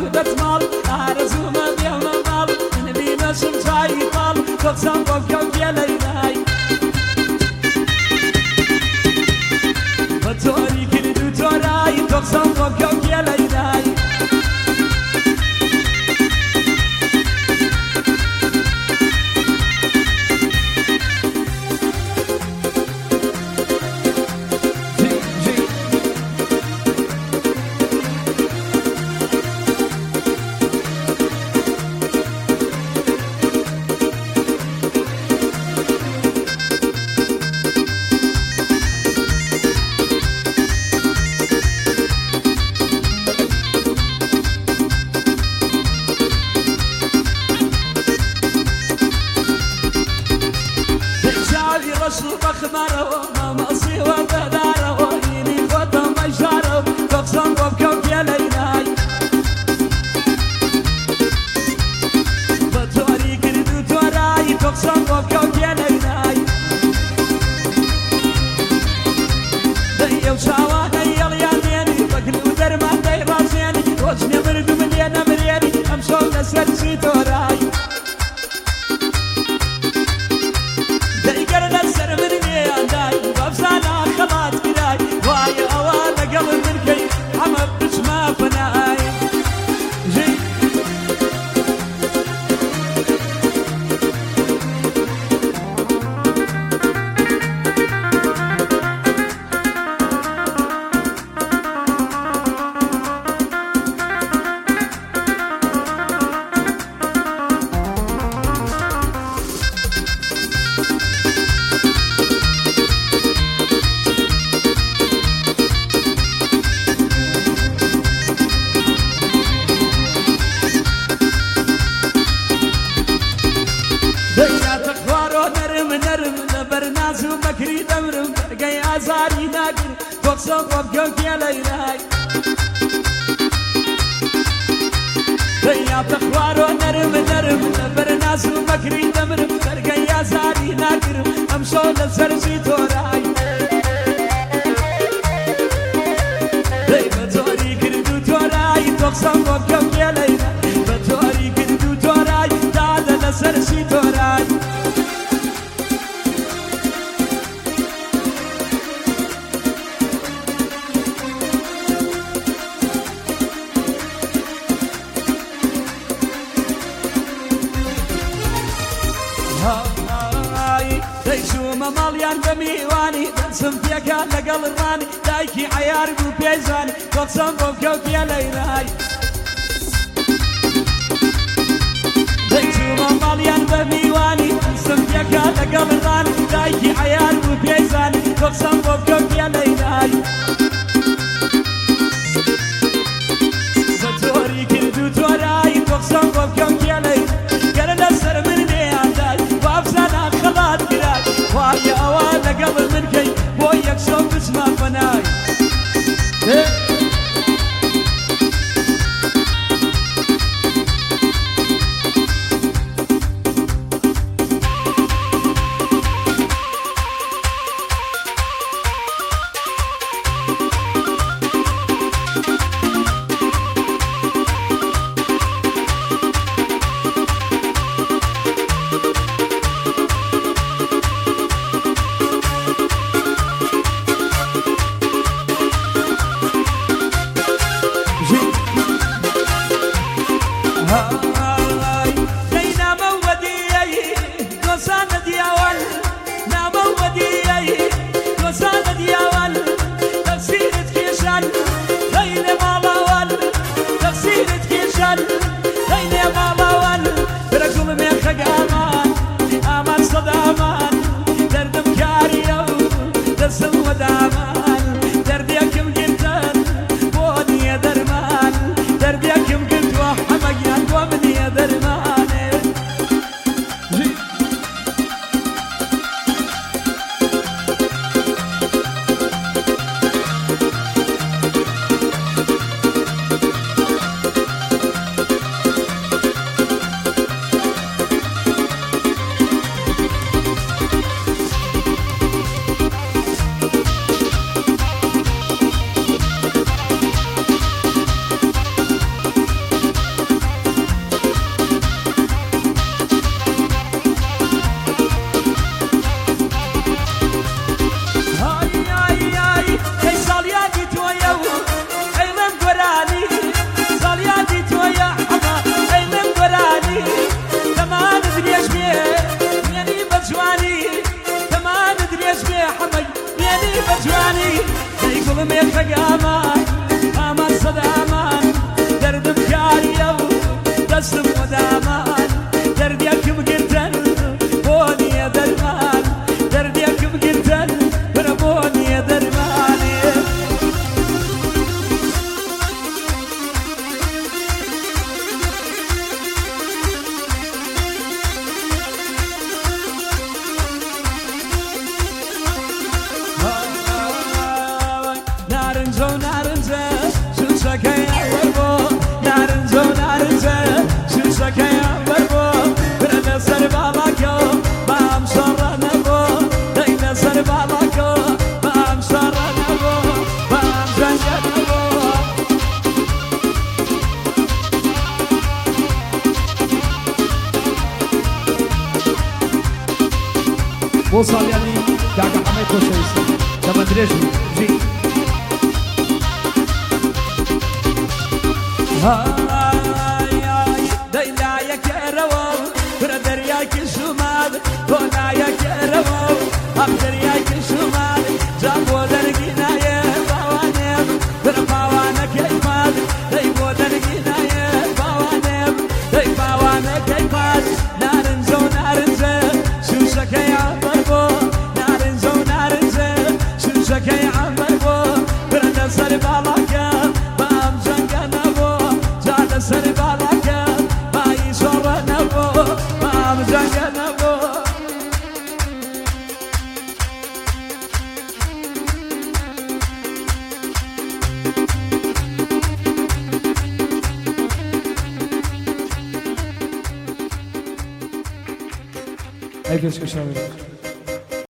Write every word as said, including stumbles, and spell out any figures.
دەتماڵ ئارەزومە بێمە ماڵ نبینەشم چای پاڵ تۆچەم بۆ کەوتێ لەیلای بە تۆری کرد و تۆرای تۆچەم بۆ کەوتێ لەیلای رسول بخمره مامسی و بداره و اینی خودم بشاره تقسم بکن که لیلای بطوری کردو تورای تقسم بکن که لیلای دیو شاوه دیل یادینی بگلو درمان دی رازینی روز نمردو ملی نمرینی امشو نسر سی تورای بكري دمرم برقي عزاري ناقر تقصم وبقوك يا ليلاي يا تخوار ونرم نرم برناس بكري دمرم برقي عزاري ناقر امشو لسرسي توراي بتوري كردو توراي تقصم وبقوك يا ليلاي بتوري كردو توراي داد لسرسي توراي دەیشومە ماڵیان بە میوانی دەچم پێکان لەگەڵ ڕانی دایکی عەیار بوو پێیزانی تۆچەم بۆ کەوتیە لەیلای دەیشومە ماڵیان بە میوانی دەچم پێکان لەگەڵ ڕانی دایکی عەیار بوو پێیزانی تۆچەم بۆ کەوتیە لەیلای بە تۆری کرد و تۆرایی تۆچەم بۆ کەوتیە لەیلای گەرە لەسەر من نێیاندای بابزانە خەڵات گرای وای ئەوە لەگەڵ من کەی بۆ یەکسەو بچمە فەنای دردم كاريو دسم ودامان دردي كم جنتان بوني درمان امان امان صد امان دردم كاريو دستم ودامان درديكم قلتن بوني يا درمان درديكم قلتن بربوني يا درماني نارنجو نارنجو شو سكايا بربو نارنجو نارنجو شو سكايا بربو برنا سربالاكو بام شرنبو دينا سربالاكو بام شرنبو بام زنجنبو وصل يعني كاكا حميد كوشيسي لما دريجي جي هاي هاي دينا يا كرو برادر يا كشمال دونا يا كرو أقدر يا كشمال جابوا درجنا يا بوانم بربوانا كيفاد ديبو درجنا يا بوانم ديبوانا كيفاد نارنزو نارنزو شو سكيا بربو نارنزو نارنزو شو سكيا بربو برنا سربالاكا بام زنجنبو جال سربالاكا باي شرنبو بام زنجنبو Ej, wiesz,